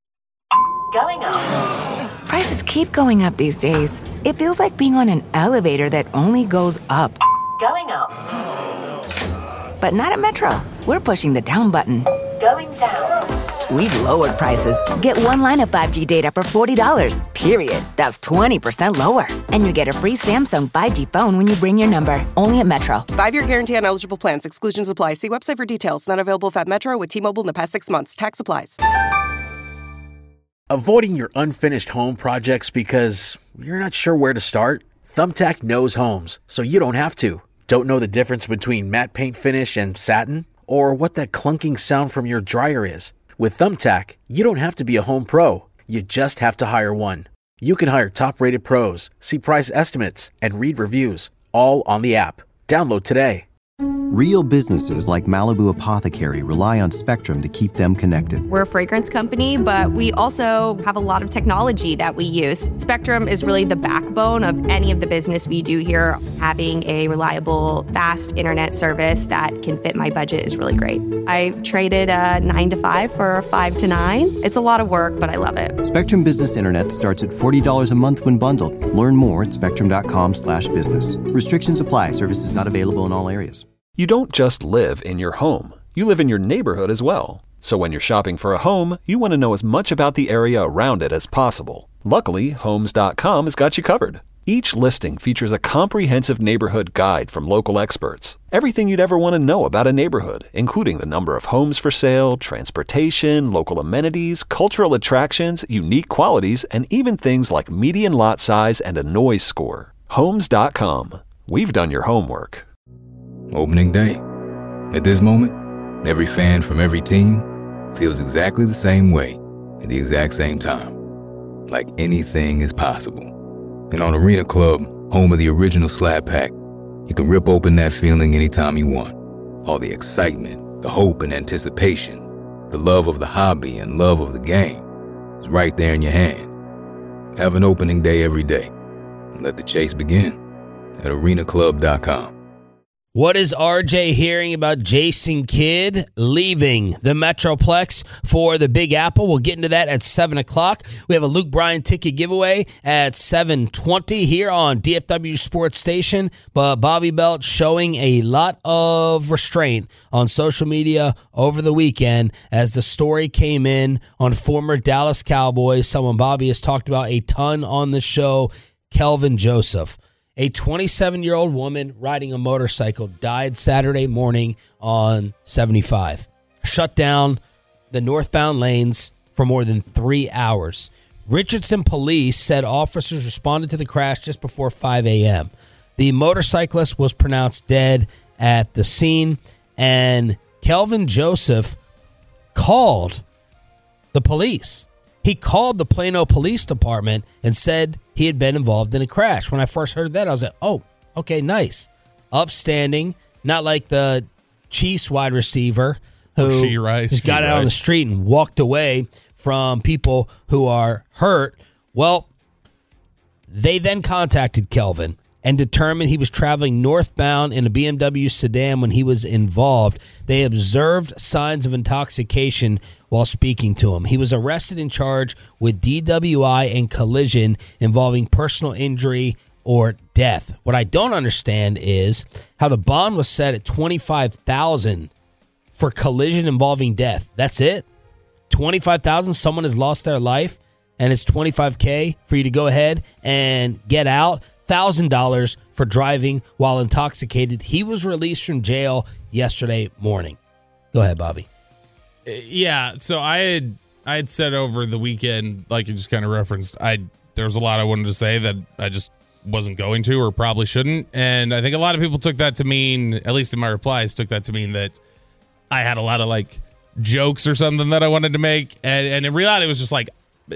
Going up. Prices keep going up these days. It feels like being on an elevator that only goes up. Going up. But not at Metro. We're pushing the down button. Going down. We've lowered prices. Get one line of five G data for forty dollars, period. That's twenty percent lower. And you get a free Samsung five G phone when you bring your number. Only at Metro. Five-year guarantee on eligible plans. Exclusions apply. See website for details. Not available if at Metro with T-Mobile in the past six months. Tax applies. Avoiding your unfinished home projects because you're not sure where to start? Thumbtack knows homes, so you don't have to. Don't know the difference between matte paint finish and satin? Or what that clunking sound from your dryer is? With Thumbtack, you don't have to be a home pro. You just have to hire one. You can hire top-rated pros, see price estimates, and read reviews, all on the app. Download today. Real businesses like Malibu Apothecary rely on Spectrum to keep them connected. We're a fragrance company, but we also have a lot of technology that we use. Spectrum is really the backbone of any of the business we do here. Having a reliable, fast internet service that can fit my budget is really great. I traded a nine to five for a five to nine. It's a lot of work, but I love it. Spectrum Business Internet starts at forty dollars a month when bundled. Learn more at spectrum.com slash business. Restrictions apply. Services not available in all areas. You don't just live in your home. You live in your neighborhood as well. So when you're shopping for a home, you want to know as much about the area around it as possible. Luckily, Homes dot com has got you covered. Each listing features a comprehensive neighborhood guide from local experts. Everything you'd ever want to know about a neighborhood, including the number of homes for sale, transportation, local amenities, cultural attractions, unique qualities, and even things like median lot size and a noise score. Homes dot com. We've done your homework. Opening day. At this moment, every fan from every team feels exactly the same way at the exact same time. Like anything is possible. And on Arena Club, home of the original Slab Pack, you can rip open that feeling anytime you want. All the excitement, the hope and anticipation, the love of the hobby and love of the game is right there in your hand. Have an opening day every day. And let the chase begin at arena club dot com. What is R J hearing about Jason Kidd leaving the Metroplex for the Big Apple? We'll get into that at seven o'clock. We have a Luke Bryan ticket giveaway at seven twenty here on D F W Sports Station. But Bobby Belt showing a lot of restraint on social media over the weekend as the story came in on former Dallas Cowboys, someone Bobby has talked about a ton on the show, Kelvin Joseph. A twenty-seven-year-old woman riding a motorcycle died Saturday morning on seventy-five. Shut down the northbound lanes for more than three hours. Richardson police said officers responded to the crash just before five a.m. The motorcyclist was pronounced dead at the scene, and Kelvin Joseph called the police. He called the Plano Police Department and said he had been involved in a crash. When I first heard that, I was like, oh, okay, nice. Upstanding, not like the Chiefs wide receiver who Rashee Rice. just got Rashee out on the Rice. street and walked away from people who are hurt. Well, They then contacted Kelvin and determined he was traveling northbound in a B M W sedan when he was involved. They observed signs of intoxication while speaking to him. He was arrested and charged with D W I and collision involving personal injury or death. What I don't understand is how the bond was set at twenty-five thousand dollars for collision involving death. That's it? twenty-five thousand dollars, someone has lost their life, and it's twenty-five K for you to go ahead and get out. one thousand dollars for driving while intoxicated. He was released from jail yesterday morning. Go ahead, Bobby. Yeah, so I had I had said over the weekend, like you just kind of referenced, I there was a lot I wanted to say that I just wasn't going to or probably shouldn't. And I think a lot of people took that to mean, at least in my replies, took that to mean that I had a lot of like jokes or something that I wanted to make. And, and in reality, it was just like,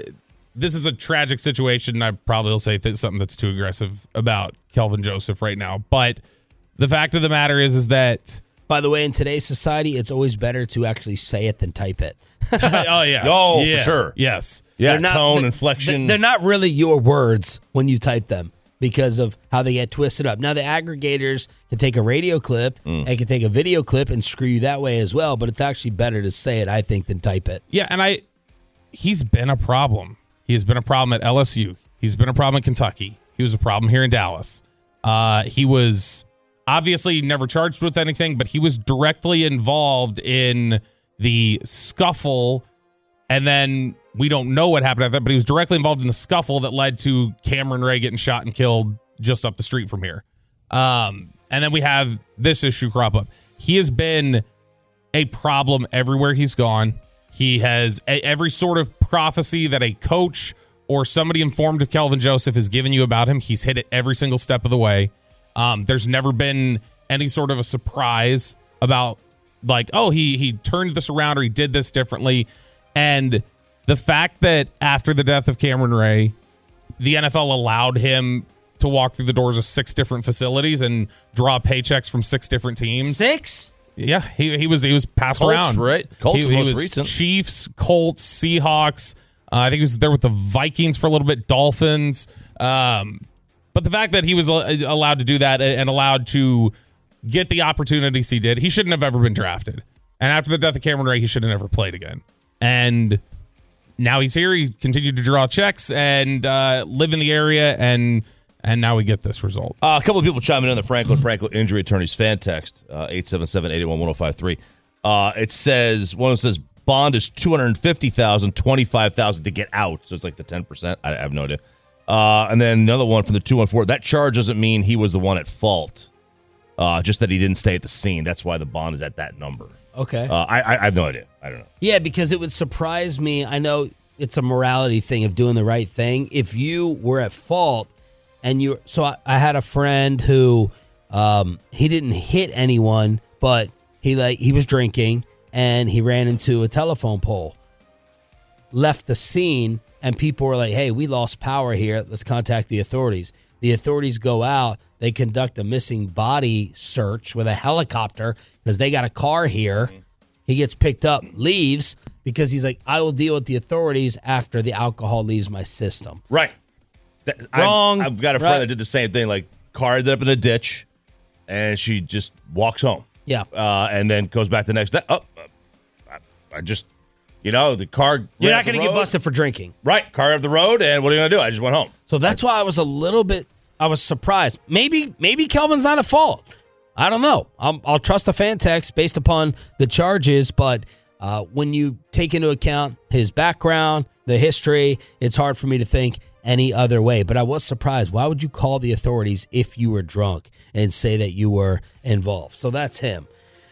this is a tragic situation. I probably will say th- something that's too aggressive about Kelvin Joseph right now. But the fact of the matter is, is that... By the way, in today's society, it's always better to actually say it than type it. oh, yeah. Oh, yeah. for sure. Yes. Yeah, They're not- tone, they- inflection. They're not really your words when you type them because of how they get twisted up. Now, the aggregators can take a radio clip Mm. and can take a video clip and screw you that way as well, but it's actually better to say it, I think, than type it. Yeah, and I, he's been a problem. He has been a problem at L S U. He's been a problem in Kentucky. He was a problem here in Dallas. Uh, he was obviously never charged with anything, but he was directly involved in the scuffle. And then we don't know what happened after that, but he was directly involved in the scuffle that led to Cameron Ray getting shot and killed just up the street from here. Um, and then we have this issue crop up. He has been a problem everywhere he's gone. He has a, every sort of prophecy that a coach or somebody informed of Kelvin Joseph has given you about him. He's hit it every single step of the way. Um, there's never been any sort of a surprise about like, oh, he he turned this around or he did this differently. And the fact that after the death of Cameron Ray, the N F L allowed him to walk through the doors of six different facilities and draw paychecks from six different teams. Six? Yeah, he he was he was passed Colts, around. right? Colts he, he most was recent. Chiefs, Colts, Seahawks. Uh, I think he was there with the Vikings for a little bit. Dolphins. Um, but the fact that he was al- allowed to do that and allowed to get the opportunities he did, he shouldn't have ever been drafted. And after the death of Cameron Ray, he should have never played again. And now he's here. He continued to draw checks and uh, live in the area, and and now we get this result. Uh, a couple of people chiming in the Franklin Franklin Injury Attorneys fan text, uh, eight seven seven, eight eight one, one oh five three. Uh, it says, one says, bond is two hundred fifty thousand dollars, twenty-five thousand dollars to get out. So it's like the ten percent. I, I have no idea. Uh, and then another one from the two one four. That charge doesn't mean he was the one at fault. Uh, just that he didn't stay at the scene. That's why the bond is at that number. Okay. Uh, I, I I have no idea. I don't know. Yeah, because it would surprise me. I know it's a morality thing of doing the right thing. If you were at fault and you, so I, I had a friend who, um, he didn't hit anyone, but he like he was drinking and he ran into a telephone pole, left the scene, and people were like, "Hey, we lost power here. Let's contact the authorities." The authorities go out. They conduct a missing body search with a helicopter because they got a car here. He gets picked up, leaves because he's like, I will deal with the authorities after the alcohol leaves my system. Right. That, Wrong. I've, I've got a friend Right. that did the same thing. Like, car ended up in a ditch, and she just walks home. Yeah. Uh, and then goes back the next day. Oh, I, I just, you know, the car. You're ran not up the going to get road. busted for drinking. Right. Car off the road, and what are you going to do? I just went home. So that's why I was a little bit, I was surprised. Maybe, maybe Kelvin's not at fault. I don't know. I'll, I'll trust the fan text based upon the charges, but uh, when you take into account his background, the history, it's hard for me to think any other way. But I was surprised. Why would you call the authorities if you were drunk and say that you were involved? So that's him.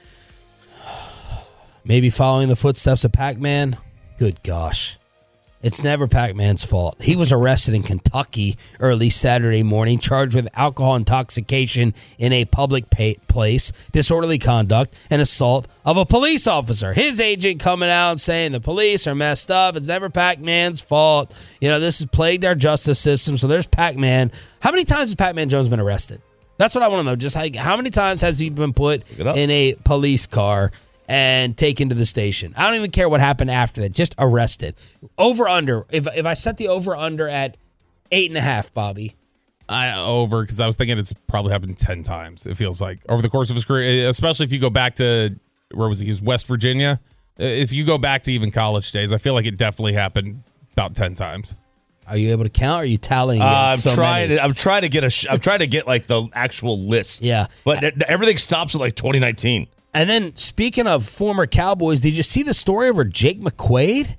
Maybe following the footsteps of Pac-Man. Good gosh. It's never Pac-Man's fault. He was arrested in Kentucky early Saturday morning, charged with alcohol intoxication in a public pay- place, disorderly conduct, and assault of a police officer. His agent coming out and saying the police are messed up. It's never Pac-Man's fault. You know, this has plagued our justice system, so there's Pac-Man. How many times has Pac-Man Jones been arrested? That's what I want to know. Just how, how many times has he been put in a police car and taken to the station? I don't even care what happened after that. Just arrested. Over under. If if I set the over under at Eight and a half, Bobby. I over because I was thinking it's probably happened ten times. It feels like over the course of his career, especially if you go back to where was he? He was West Virginia. If you go back to even college days, I feel like it definitely happened about ten times. Are you able to count? Or are you tallying? Uh, I'm so trying. many? To, I'm trying to get a. Sh- I'm trying to get like the actual list. Yeah, but th- everything stops at like twenty nineteen. And then speaking of former Cowboys, did you see the story over Jake McQuaid?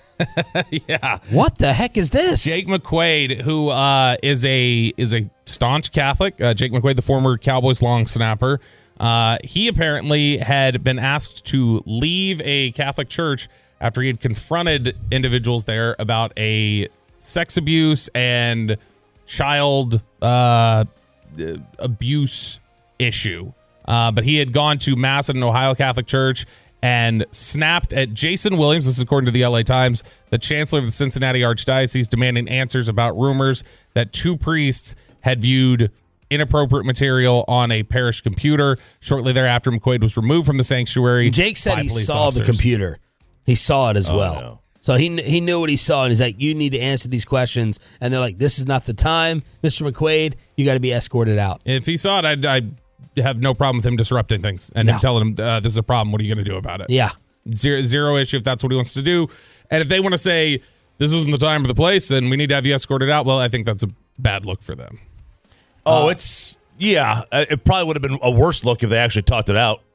Yeah. What the heck is this? Jake McQuaid, who uh, is a is a staunch Catholic. Uh, Jake McQuaid, the former Cowboys long snapper. Uh, he apparently had been asked to leave a Catholic church after he had confronted individuals there about a sex abuse and child uh, abuse issue. Uh, but he had gone to mass at an Ohio Catholic church and snapped at Jason Williams, this is according to the L A Times, the chancellor of the Cincinnati Archdiocese, demanding answers about rumors that two priests had viewed inappropriate material on a parish computer. Shortly thereafter, McQuaid was removed from the sanctuary. Jake said by he police saw officers. the computer. He saw it as Oh, well. no. So he he knew what he saw, and he's like, you need to answer these questions. And they're like, this is not the time, Mister McQuaid. You got to be escorted out. If he saw it, I'd, I'd have no problem with him disrupting things and No. him telling him, uh, this is a problem. What are you going to do about it? Yeah. Zero, zero issue if that's what he wants to do. And if they want to say, this isn't the time or the place and we need to have you escorted out, well, I think that's a bad look for them. Oh, uh, it's, yeah. It probably would have been a worse look if they actually talked it out.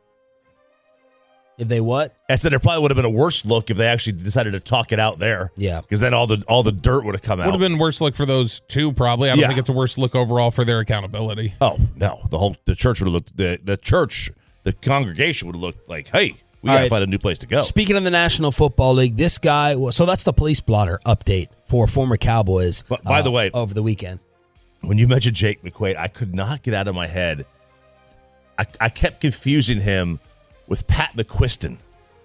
If they what? I said it probably would have been a worse look if they actually decided to talk it out there. Yeah. Because then all the all the dirt would have come out. Would have been worse look for those two, probably. I don't Yeah. think it's a worse look overall for their accountability. Oh, no. The whole the church would have looked, the, the church, the congregation would have looked like, hey, we All got to right. find a new place to go. Speaking of the National Football League, this guy, so that's the police blotter update for former Cowboys. But by uh, the way, over the weekend. When you mentioned Jake McQuaid, I could not get out of my head. I, I kept confusing him with Pat McQuiston.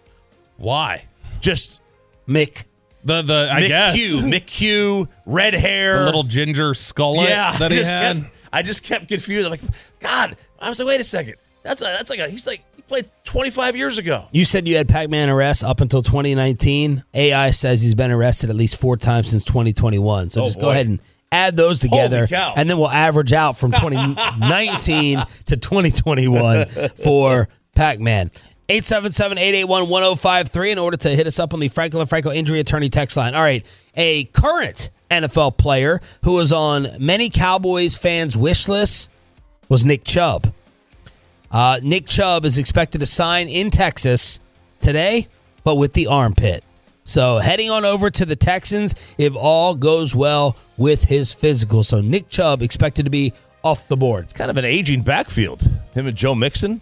Why? Just Mick. The the I McHugh, guess McHugh, red hair, the little ginger skullet yeah, that I he just had. Kept, I just kept confused. I'm like, God. I was like, wait a second. That's a, that's like a. He's like he played twenty-five years ago. You said you had Pac-Man arrests up until twenty nineteen. A I says he's been arrested at least four times since twenty twenty-one. So Oh, just boy. go ahead and add those together, Holy cow. and then we'll average out from twenty nineteen to twenty twenty-one for Pac-Man. eight seven seven, eight eight one, one oh five three in order to hit us up on the Franklin and Franco Injury Attorney text line. All right, a current N F L player who was on many Cowboys fans' wish lists was Nick Chubb. Uh, Nick Chubb is expected to sign in Texas today, but with the armpit. So heading on over to the Texans if all goes well with his physical. So Nick Chubb expected to be off the board. It's kind of an aging backfield. Him and Joe Mixon.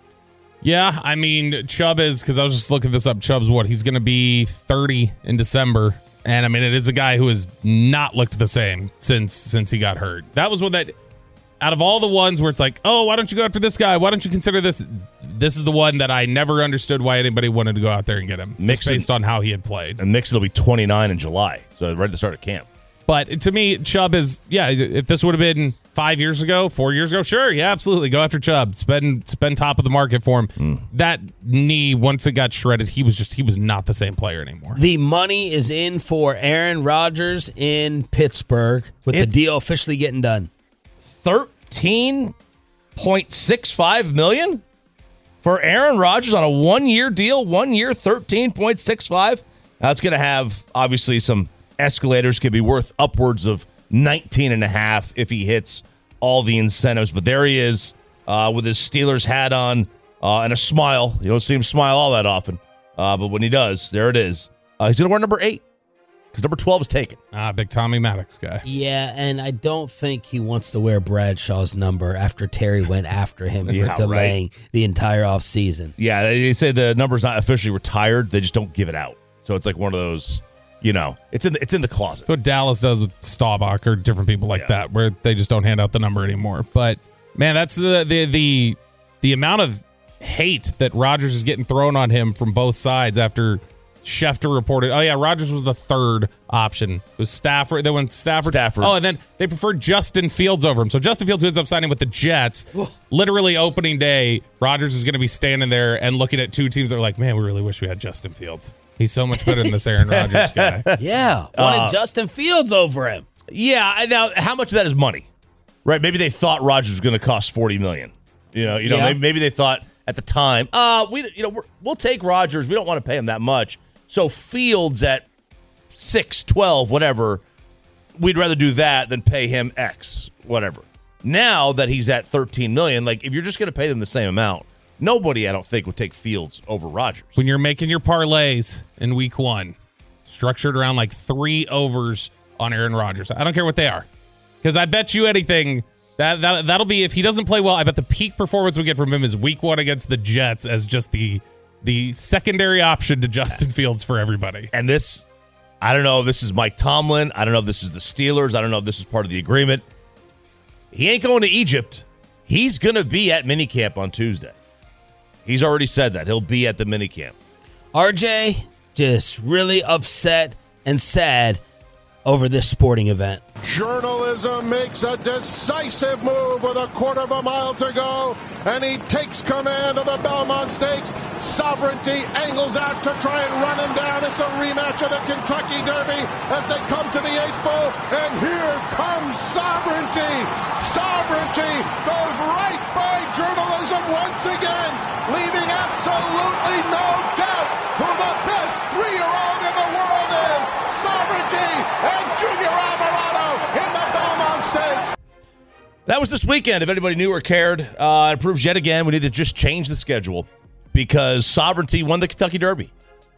Yeah, I mean, Chubb is, because I was just looking this up, Chubb's what? He's going to be thirty in December. And, I mean, it is a guy who has not looked the same since since he got hurt. That was what that, out of all the ones where it's like, oh, why don't you go after this guy? Why don't you consider this? This is the one that I never understood why anybody wanted to go out there and get him. Mixon, based on how he had played. And Mixon will be twenty-nine in July, so right at the start of camp. But to me, Chubb is, yeah, if this would have been five years ago, four years ago, sure, yeah, absolutely. Go after Chubb. Spend spend top of the market for him. Mm. That knee, once it got shredded, he was just, he was not the same player anymore. The money is in for Aaron Rodgers in Pittsburgh with it, the deal officially getting done. thirteen point six five million dollars for Aaron Rodgers on a one-year deal. One year, thirteen point six five. That's going to have, obviously, some escalators. Could be worth upwards of nineteen and a half if he hits all the incentives. But there he is uh, with his Steelers hat on uh, and a smile. You don't see him smile all that often. Uh, but when he does, there it is. Uh, he's going to wear number eight because number twelve is taken. Ah, big Tommy Maddox guy. Yeah, and I don't think he wants to wear Bradshaw's number after Terry went after him for Yeah, delaying right. the entire offseason. Yeah, they say the number's not officially retired. They just don't give it out. So it's like one of those, you know, it's in the, it's in the closet. That's what Dallas does with Staubach or different people like yeah. that, where they just don't hand out the number anymore. But man, that's the the the the amount of hate that Rodgers is getting thrown on him from both sides after Schefter reported, oh yeah, Rodgers was the third option. It was Stafford. They went Stafford. Stafford. Oh, and then they preferred Justin Fields over him. So Justin Fields ends up signing with the Jets. Literally opening day, Rodgers is going to be standing there and looking at two teams that are like, man, we really wish we had Justin Fields. He's so much better than this Aaron Rodgers guy. Yeah, wanted Uh, Justin Fields over him. Yeah. Now, how much of that is money? Right? Maybe they thought Rodgers was going to cost forty million dollars. You know, you know, Yeah. maybe, maybe they thought at the time, uh, we, you know, we're, we'll take Rodgers. We don't want to pay him that much. So Fields at six, twelve, whatever, we'd rather do that than pay him X, whatever. Now that he's at thirteen million dollars, like if you're just going to pay them the same amount, nobody, I don't think, would take Fields over Rodgers. When you're making your parlays in week one, structured around like three overs on Aaron Rodgers. I don't care what they are. Because I bet you anything, that, that, that'll be, if he doesn't play well, I bet the peak performance we get from him is week one against the Jets as just the the secondary option to Justin Fields for everybody. And this, I don't know if this is Mike Tomlin. I don't know if this is the Steelers. I don't know if this is part of the agreement. He ain't going to Egypt. He's going to be at minicamp on Tuesday. He's already said that. He'll be at the minicamp. R J just really upset and sad over this sporting event. Journalism makes a decisive move with a quarter of a mile to go, and he takes command of the Belmont Stakes. Sovereignty angles out to try and run him down. It's a rematch of the Kentucky Derby as they come to the eighth bull, and here comes Sovereignty. Sovereignty goes right by journalism once again, leaving absolutely no doubt who the best three-year-old in the world is. Sovereignty and Junior Alvarado in the Belmont Stakes. That was this weekend, if anybody knew or cared. Uh, it proves yet again we need to just change the schedule because Sovereignty won the Kentucky Derby.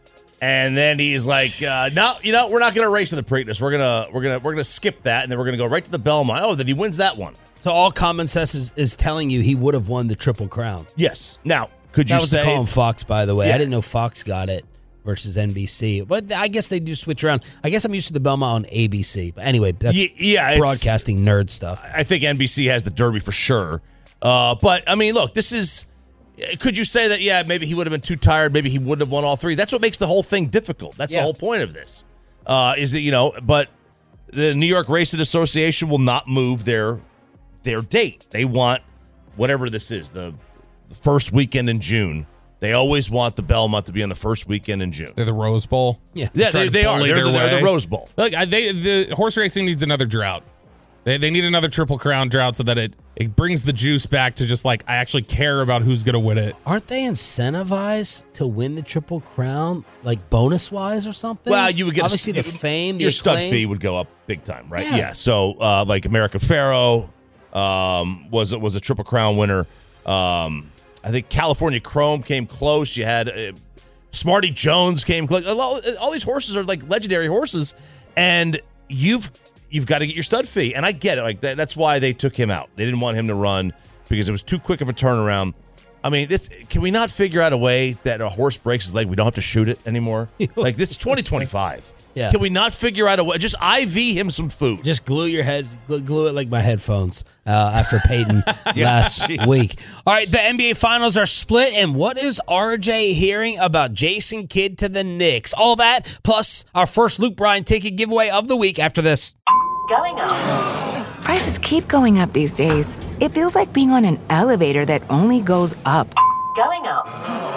And then he's like, uh, no, you know, we're not going to race in the Preakness. We're gonna, we're gonna, we're gonna skip that, and then we're gonna go right to the Belmont. Oh, then he wins that one. So all common sense is, is telling you he would have won the Triple Crown. Yes. Now, could you that was say the call on Fox, by the way? Yeah. I didn't know Fox got it versus N B C, but I guess they do switch around. I guess I'm used to the Belmont on A B C. But anyway, that's yeah, yeah, it's- broadcasting nerd stuff. I think N B C has the Derby for sure. Uh, but, I mean, look, this is... Could you say that, yeah, maybe he would have been too tired, maybe he wouldn't have won all three? That's what makes the whole thing difficult. That's Yeah. the whole point of this. Uh, is that, you know, but the New York Racing Association will not move their their date. They want whatever this is, the, the first weekend in June. They always want the Belmont to be on the first weekend in June. They're the Rose Bowl. Yeah, Yeah, they, they are. They're, the, they're the Rose Bowl. Look, I, they, the horse racing needs another drought. They they need another Triple Crown drought so that it, it brings the juice back to just like, I actually care about who's going to win it. Aren't they incentivized to win the Triple Crown, like bonus-wise or something? Well, you would get Obviously a, the fame, the your stud acclaim. fee would go up big time, right? Yeah. Yeah. So, uh, like American Pharoah um, was was a Triple Crown winner. Um, I think California Chrome came close. You had uh, Smarty Jones came close. All, all these horses are like legendary horses, and you've you've got to get your stud fee. And I get it. Like that, that's why they took him out. They didn't want him to run because it was too quick of a turnaround. I mean, this, can we not figure out a way that a horse breaks his leg, we don't have to shoot it anymore? Like, this is twenty twenty-five. Yeah. Can we not figure out a way? Just I V him some food. Just glue your head, glue, glue it like my headphones uh, after Peyton Yeah, last jeez. week. All right, the N B A Finals are split, and what is R J hearing about Jason Kidd to the Knicks? All that, plus our first Luke Bryan ticket giveaway of the week after this. Going up. Prices keep going up these days. It feels like being on an elevator that only goes up. Going up.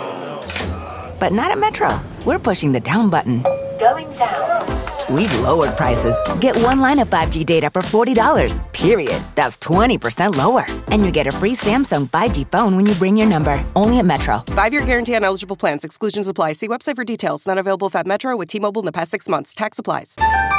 But not at Metro. We're pushing the down button. Going down. We've lowered prices. Get one line of five G data for forty dollars, period. That's twenty percent lower. And you get a free Samsung five G phone when you bring your number. Only at Metro. Five-year guarantee on eligible plans. Exclusions apply. See website for details. Not available if at Metro with T-Mobile in the past six months. Tax applies.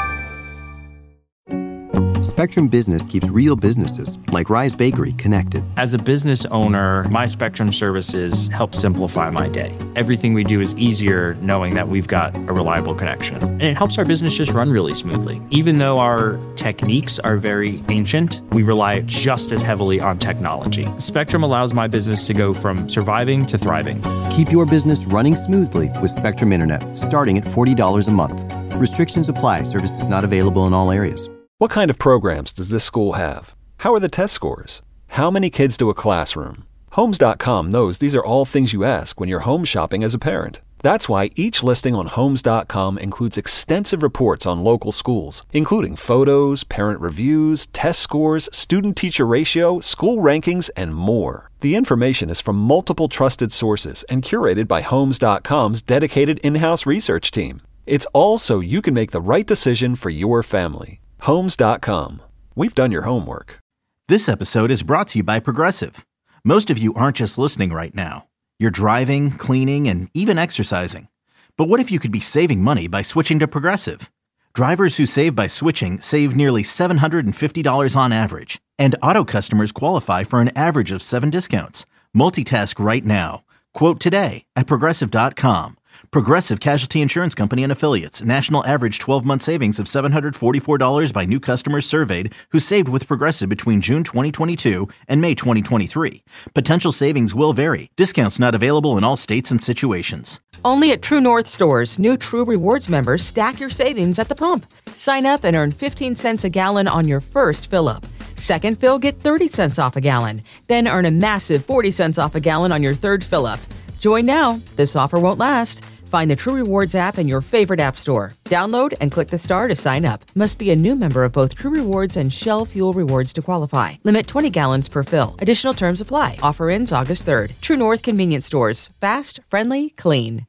Spectrum Business keeps real businesses, like Rise Bakery, connected. As a business owner, my Spectrum services help simplify my day. Everything we do is easier knowing that we've got a reliable connection. And it helps our business just run really smoothly. Even though our techniques are very ancient, we rely just as heavily on technology. Spectrum allows my business to go from surviving to thriving. Keep your business running smoothly with Spectrum Internet, starting at forty dollars a month. Restrictions apply. Services not available in all areas. What kind of programs does this school have? How are the test scores? How many kids do a classroom? Homes dot com knows these are all things you ask when you're home shopping as a parent. That's why each listing on Homes dot com includes extensive reports on local schools, including photos, parent reviews, test scores, student-teacher ratio, school rankings, and more. The information is from multiple trusted sources and curated by Homes dot com's dedicated in-house research team. It's all so you can make the right decision for your family. Homes dot com. We've done your homework. This episode is brought to you by Progressive. Most of you aren't just listening right now. You're driving, cleaning, and even exercising. But what if you could be saving money by switching to Progressive? Drivers who save by switching save nearly seven hundred fifty dollars on average. And auto customers qualify for an average of seven discounts. Multitask right now. Quote today at Progressive dot com. Progressive Casualty Insurance Company and Affiliates. National average twelve-month savings of seven hundred forty-four dollars by new customers surveyed who saved with Progressive between June twenty twenty-two and May twenty twenty-three. Potential savings will vary. Discounts not available in all states and situations. Only at True North stores, new True Rewards members stack your savings at the pump. Sign up and earn fifteen cents a gallon on your first fill-up. Second fill, get thirty cents off a gallon. Then earn a massive forty cents off a gallon on your third fill-up. Join now. This offer won't last. Find the True Rewards app in your favorite app store. Download and click the star to sign up. Must be a new member of both True Rewards and Shell Fuel Rewards to qualify. Limit twenty gallons per fill. Additional terms apply. Offer ends August third. True North Convenience Stores. Fast, friendly, clean.